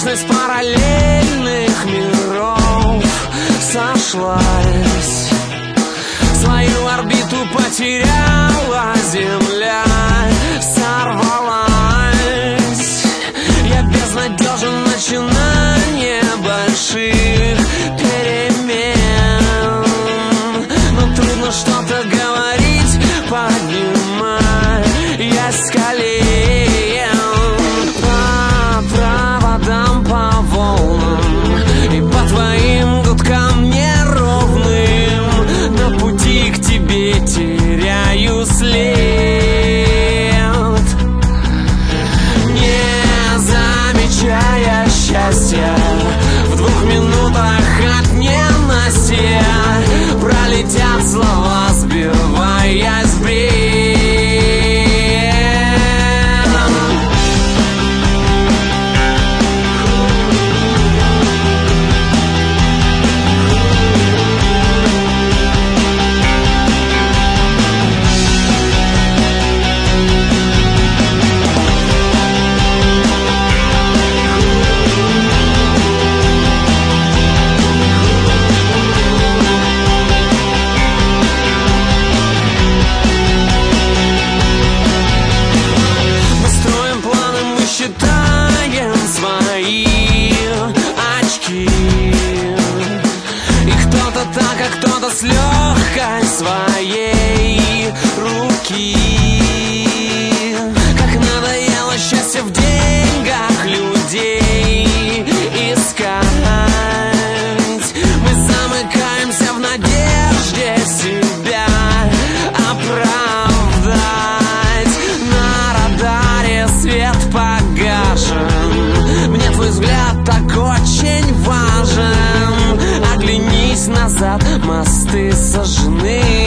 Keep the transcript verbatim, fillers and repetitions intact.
Сущность параллельных миров сошлась, свою орбиту потеряла Земля, сорвалась. Я безнадежен, начинание больших перемен, но трудно что-то говорить, поднимай я с колен по проводам, по волнам и по твоим гудкам неровным. На пути к тебе теряю след, не замечая счастья. В двух минутах от ненастья пролетят слова, сбиваясь в бред. Считаем свои очки, и кто-то так, а кто-то с легкой своей руки. Как надоело счастье в деньгах людей искать. Мы замыкаемся в надежде себя оправдать. На радаре свет погашен, мне твой взгляд так очень важен. Оглянись назад, мосты сожжены.